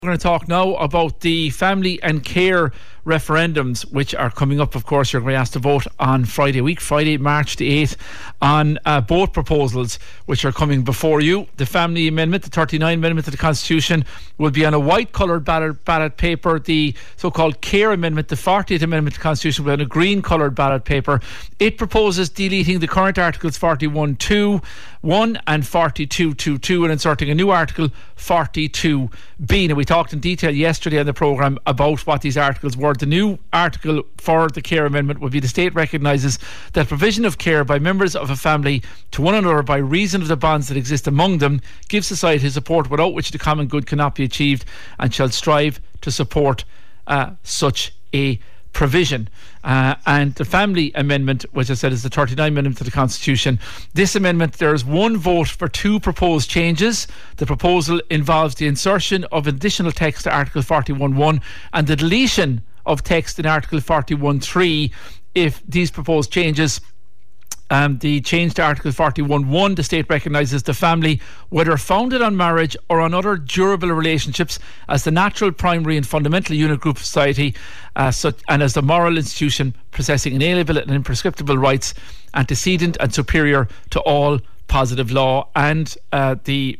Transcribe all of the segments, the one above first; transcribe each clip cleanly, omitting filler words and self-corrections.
We're going to talk now about the family and care referendums, which are coming up. Of course, you're going to be asked to vote on Friday, March the 8th, on both proposals which are coming before you. The family amendment, the 39 amendment to the Constitution, will be on a white coloured ballot paper. The so-called care amendment, the 40th amendment to the Constitution, will be on a green coloured ballot paper. It proposes deleting the current articles 41.2.1 and 42.2.2 and inserting a new article 42B. Now, we talked in detail yesterday on the programme about what these articles were. The new article for the care amendment would be: the state recognises that provision of care by members of a family to one another by reason of the bonds that exist among them gives society support without which the common good cannot be achieved, and shall strive to support such a provision. And the family amendment, which I said is the 39 amendment to the Constitution, this amendment, there is one vote for two proposed changes. The proposal involves the insertion of additional text to Article 41.1 and the deletion of text in Article 41.3 if these proposed changes. The change to Article 41.1, the state recognises the family, whether founded on marriage or on other durable relationships, as the natural, primary and fundamental unit group of society, and as the moral institution possessing inalienable and imprescriptible rights, antecedent and superior to all positive law. And the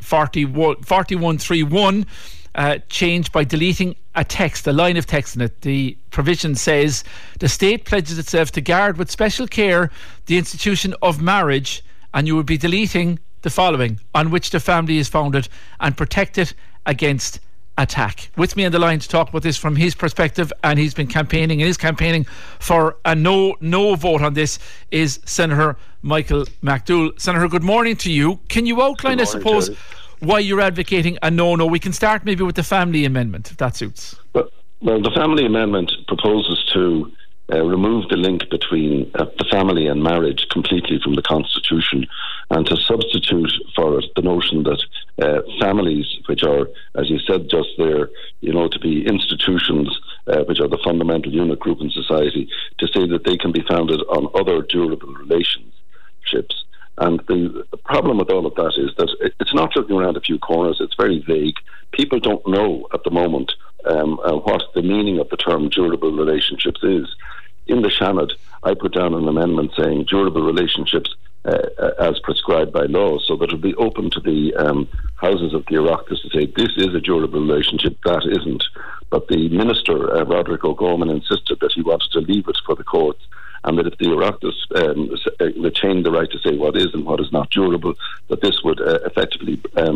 41.3.1 changed by deleting a line of text in it. The provision says the state pledges itself to guard with special care the institution of marriage, and you would be deleting the following: on which the family is founded, and protect it against attack. With me on the line to talk about this from his perspective, and he's been campaigning and is campaigning for a no vote on this, is Senator Michael McDowell. Senator, good morning to you. Can you outline, I suppose, why you're advocating a no? We can start maybe with the family amendment, if that suits. Well, the family amendment proposes to remove the link between the family and marriage completely from the Constitution, and to substitute for it the notion that families, which are, as you said just there, to be institutions which are the fundamental unit group in society, to say that they can be founded on other durable relationships. And the problem with all of that is that it's not looking around a few corners. It's very vague. People don't know at the moment what the meaning of the term durable relationships is. In the Seanad, I put down an amendment saying durable relationships as prescribed by law, so that it would be open to the houses of the Oireachtas to say this is a durable relationship, that isn't. But the Minister, Roderick O'Gorman, insisted that he wanted to leave it for the courts, and that if the Oireachtas retain the right to say what is and what is not durable, that this would effectively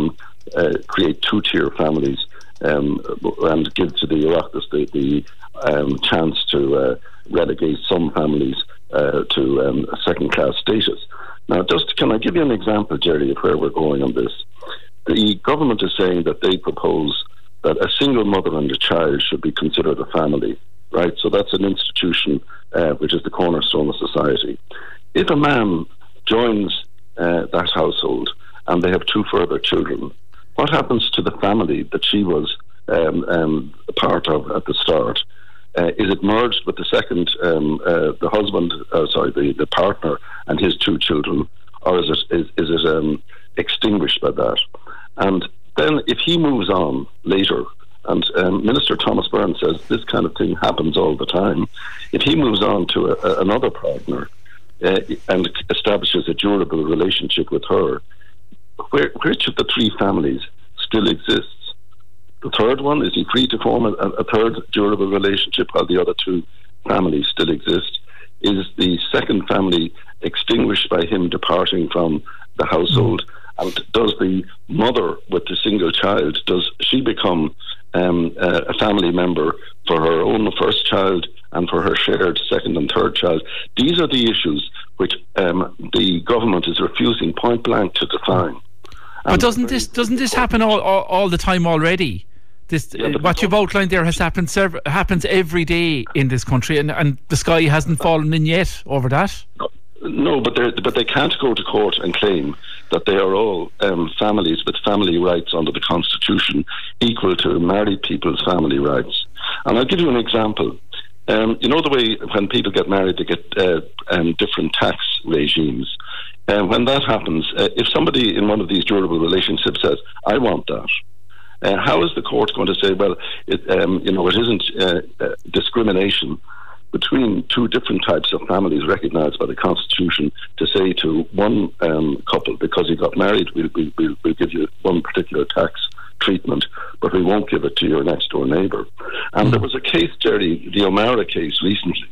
create two-tier families and give to the Oireachtas the chance to relegate some families to a second-class status. Now, can I give you an example, Jerry, of where we're going on this? The government is saying that they propose that a single mother and a child should be considered a family, right? So that's an institution which is the cornerstone of society. If a man joins that household and they have two further children, what happens to the family that she was a part of at the start? Is it merged with the second, the husband, the partner and his two children, or is it extinguished by that? And then if he moves on later, and Minister Thomas Byrne says this kind of thing happens all the time, if he moves on to another partner and establishes a durable relationship with her, which of the three families still exists? The third one, is he free to form a third durable relationship while the other two families still exist? Is the second family extinguished by him departing from the household? And does the mother with the single child, does she become a family member for her own first child and for her shared second and third child? These are the issues which the government is refusing point blank to define. But doesn't this happen all the time already? What you've outlined there happens every day in this country, and the sky hasn't fallen in yet over that. No, but they can't go to court and claim that they are all families with family rights under the Constitution equal to married people's family rights. And I'll give you an example. You know the way when people get married, they get different tax regimes. When that happens, if somebody in one of these durable relationships says, I want that, How is the court going to say, well, it isn't discrimination between two different types of families recognised by the Constitution to say to one couple, because you got married, we'll give you one particular tax treatment, but we won't give it to your next door neighbour. And there was a case, Jerry, the O'Mara case recently,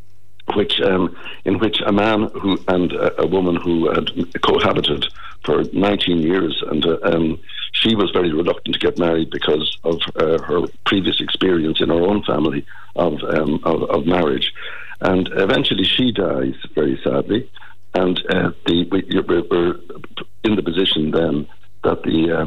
in which a man who and a woman who had cohabited for 19 years, and she was very reluctant to get married because of her previous experience in her own family of marriage, and eventually she dies very sadly, and we're in the position then that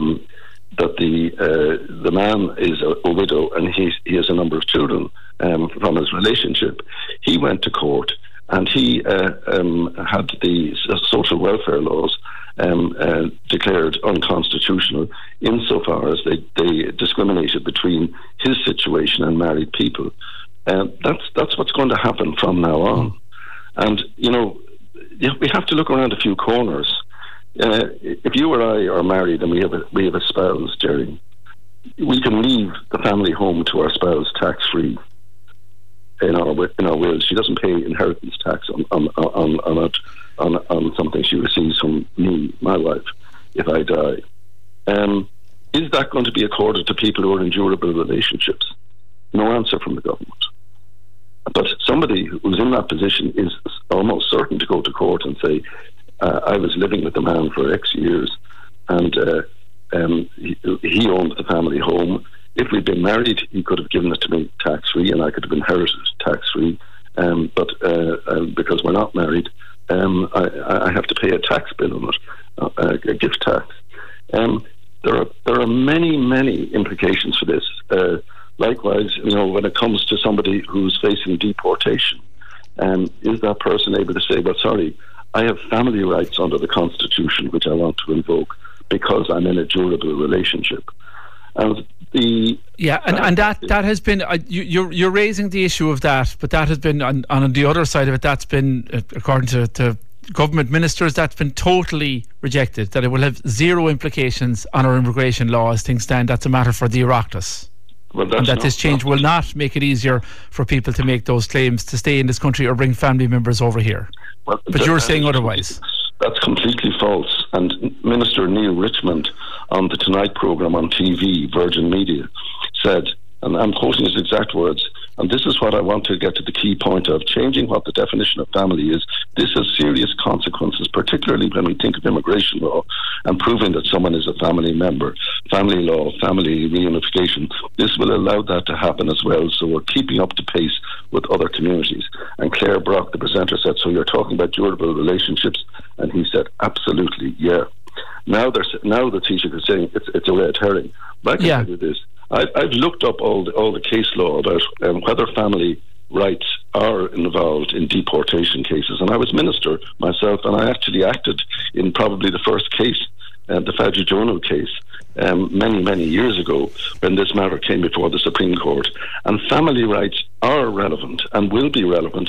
the man is a widow and he has a number of children from his relationship. He went to court and he had the social welfare laws declared unconstitutional insofar as they discriminated between his situation and married people. That's what's going to happen from now on. And, we have to look around a few corners. If you or I are married and we have a spouse, Jerry, we can leave the family home to our spouse tax-free in our wills. She doesn't pay inheritance tax on something she receives from me, my wife, if I die. Is that going to be accorded to people who are in durable relationships? No answer from the government. But somebody who's in that position is almost certain to go to court and say, I was living with the man for X years and he owned the family home. If we'd been married, he could have given it to me tax-free and I could have inherited tax-free. But because we're not married, I have to pay a tax bill on it, a gift tax. There are many, many implications for this. Likewise, when it comes to somebody who's facing deportation, is that person able to say, well, sorry, I have family rights under the Constitution which I want to invoke because I'm in a durable relationship? And that has been you're raising the issue of that, but that has been on the other side of it. That's been, according to government ministers, that's been totally rejected. That it will have zero implications on our immigration law as things stand. That's a matter for the Oireachtas. And that this change will not make it easier for people to make those claims to stay in this country or bring family members over here. But you're saying otherwise. That's completely false. And Minister Neil Richmond on the Tonight programme on TV, Virgin Media, said, and I'm quoting his exact words, and this is what I want to get to the key point of, changing what the definition of family is. This has serious consequences, particularly when we think of immigration law and proving that someone is a family member. Family law, family reunification, this will allow that to happen as well. So we're keeping up to pace with other communities. And Claire Brock, the presenter, said, so you're talking about durable relationships? And he said, absolutely, yeah. Now the Taoiseach is saying it's a red herring. But I can tell you this. I've looked up all the case law about whether family rights are involved in deportation cases, and I was minister myself, and I actually acted in probably the first case, the Fadji Jono case, many years ago when this matter came before the Supreme Court. And family rights are relevant and will be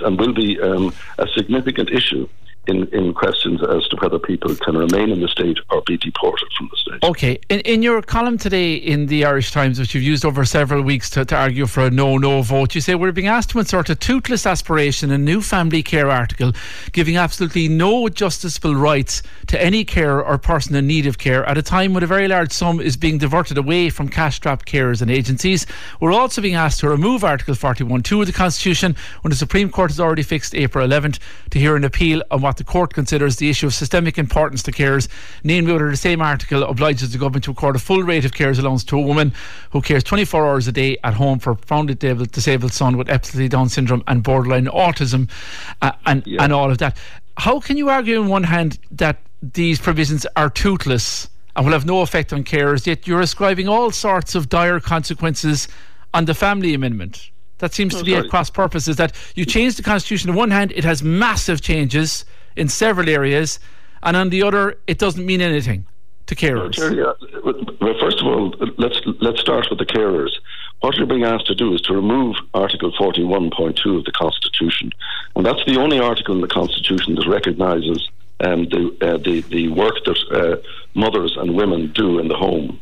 a significant issue in questions as to whether people can remain in the state or be deported from the state. Okay. In your column today in the Irish Times, which you've used over several weeks to argue for a no vote, you say we're being asked to insert a toothless aspiration, a new family care article, giving absolutely no justiciable rights to any carer or person in need of care at a time when a very large sum is being diverted away from cash-strapped carers and agencies. We're also being asked to remove Article 41.2 of the Constitution when the Supreme Court has already fixed April 11th to hear an appeal on what the court considers the issue of systemic importance to carers, namely whether the same article obliges the government to accord a full rate of carers allowance to a woman who cares 24 hours a day at home for a profoundly disabled son with epilepsy, Down syndrome and borderline autism, and all of that. How can you argue on one hand that these provisions are toothless and will have no effect on carers, yet you're ascribing all sorts of dire consequences on the family amendment? That seems to be at cross purposes, that you change the Constitution. On one hand, it has massive changes in several areas, and on the other, it doesn't mean anything to carers. Well, first of all, let's start with the carers. What you're being asked to do is to remove Article 41.2 of the Constitution, and that's the only article in the Constitution that recognises the work that mothers and women do in the home.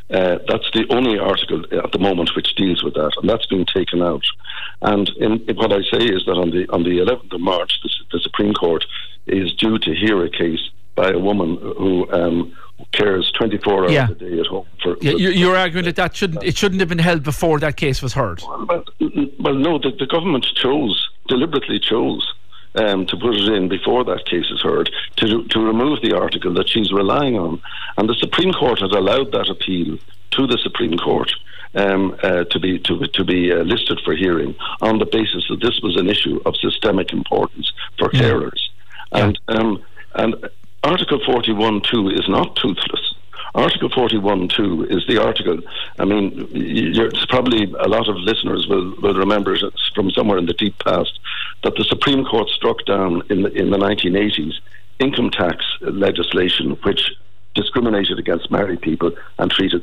That's the only article at the moment which deals with that, and that's been taken out. And what I say is that on the 11th of March, the Supreme Court is due to hear a case by a woman who cares 24 hours a day at home. You're arguing that shouldn't have been held before that case was heard. Well, no, the government deliberately chose to put it in before that case is heard, to remove the article that she's relying on. And the Supreme Court has allowed that appeal to the Supreme Court to be listed for hearing on the basis that this was an issue of systemic importance for carers. And Article 41.2 is not toothless. Article 41.2 is the article. I mean, probably a lot of listeners will remember it from somewhere in the deep past that the Supreme Court struck down in the 1980s income tax legislation which discriminated against married people and treated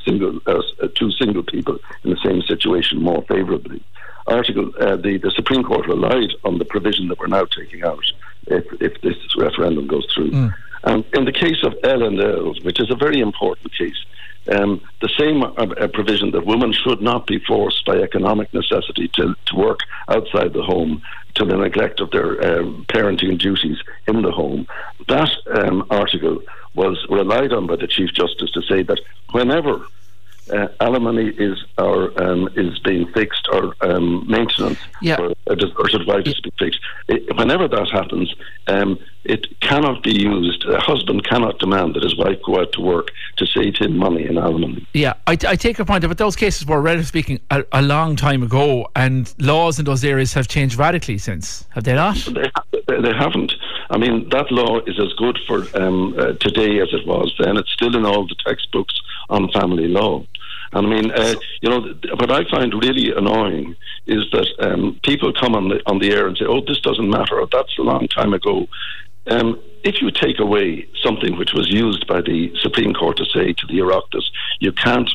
two single people in the same situation more favourably. The Supreme Court relied on the provision that we're now taking out if this referendum goes through. In the case of L&L, which is a very important case, the same provision that women should not be forced by economic necessity to work outside the home to the neglect of their parenting duties in the home, that article was relied on by the Chief Justice to say that whenever alimony is being fixed or maintenance or survival is being fixed, whenever that happens, it cannot be used. A husband cannot demand that his wife go out to work to save him money in alimony. Yeah, I take your point, but those cases were, relatively speaking, a long time ago, and laws in those areas have changed radically since. Have they not? They haven't. I mean, that law is as good for today as it was then. It's still in all the textbooks on family law. And I mean, what I find really annoying is that people come on the air and say, "Oh, this doesn't matter," or "That's a long time ago." If you take away something which was used by the Supreme Court to say to the Oireachtas, you can't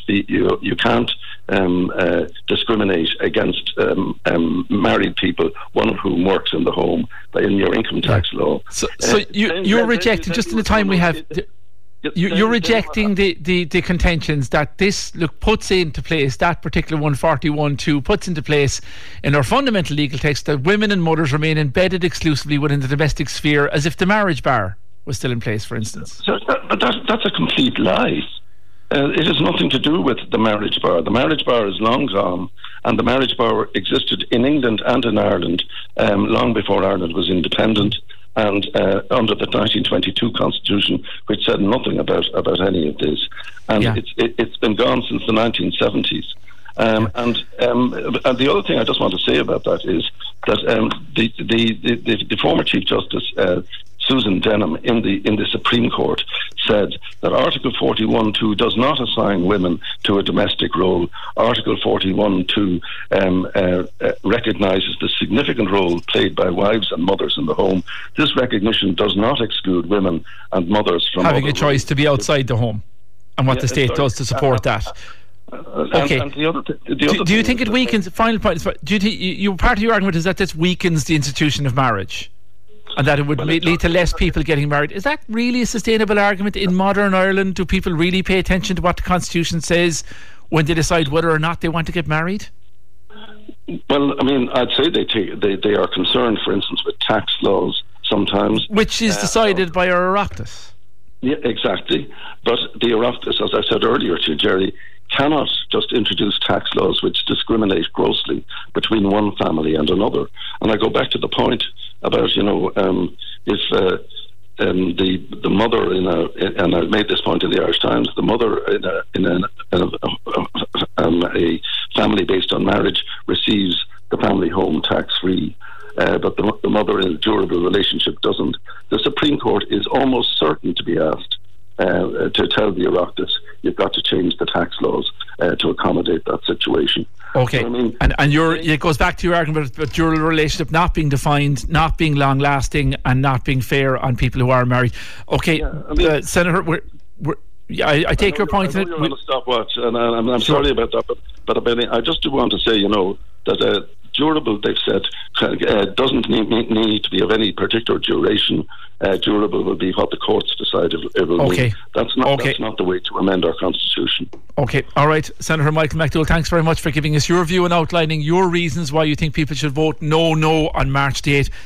discriminate against married people, one of whom works in the home, in your income tax law. So you're rejecting, just in the time we have. You're rejecting the contentions that this puts into place, that particular 141.2 puts into place in our fundamental legal text that women and mothers remain embedded exclusively within the domestic sphere, as if the marriage bar was still in place, for instance. But that's a complete lie. It has nothing to do with the marriage bar. The marriage bar is long gone, and the marriage bar existed in England and in Ireland long before Ireland was independent, and under the 1922 Constitution, which said nothing about any of this. And it's been gone since the 1970s. And the other thing I just want to say about that is that the former Chief Justice, Susan Denham, in the Supreme Court, said that Article 41.2 does not assign women to a domestic role. Article 41.2 recognises the significant role played by wives and mothers in the home. This recognition does not exclude women and mothers from having a choice to be outside the home, and what the state does to support that. Okay. And do you think it weakens? Final point. Do you think part of your argument is that this weakens the institution of marriage, and that it would lead to less people getting married? Is that really a sustainable argument in modern Ireland? Do people really pay attention to what the Constitution says when they decide whether or not they want to get married? Well, I mean, I'd say they are concerned, for instance, with tax laws sometimes, which is decided by our Oireachtas. Yeah, exactly. But the Oireachtas, as I said earlier to Jerry, cannot just introduce tax laws which discriminate grossly between one family and another. And I go back to the point about, if the mother and I made this point in the Irish Times, the mother in a family based on marriage receives the family home tax free, but the mother in a durable relationship doesn't. The Supreme Court is almost certain to be asked to tell the Oireachtas, you've got to change the tax laws to accommodate that situation. Okay, so, I mean, and it goes back to your argument about dual relationship not being defined, not being long lasting, and not being fair on people who are married. Okay, Senator, I take your point. I know you're on a stopwatch, and I'm sorry about that, but I just do want to say, that Durable, they've said, doesn't need to be of any particular duration. Durable will be what the courts decide it will be. That's not the way to amend our constitution. Okay, all right. Senator Michael McDowell, thanks very much for giving us your view and outlining your reasons why you think people should vote no on March the 8th.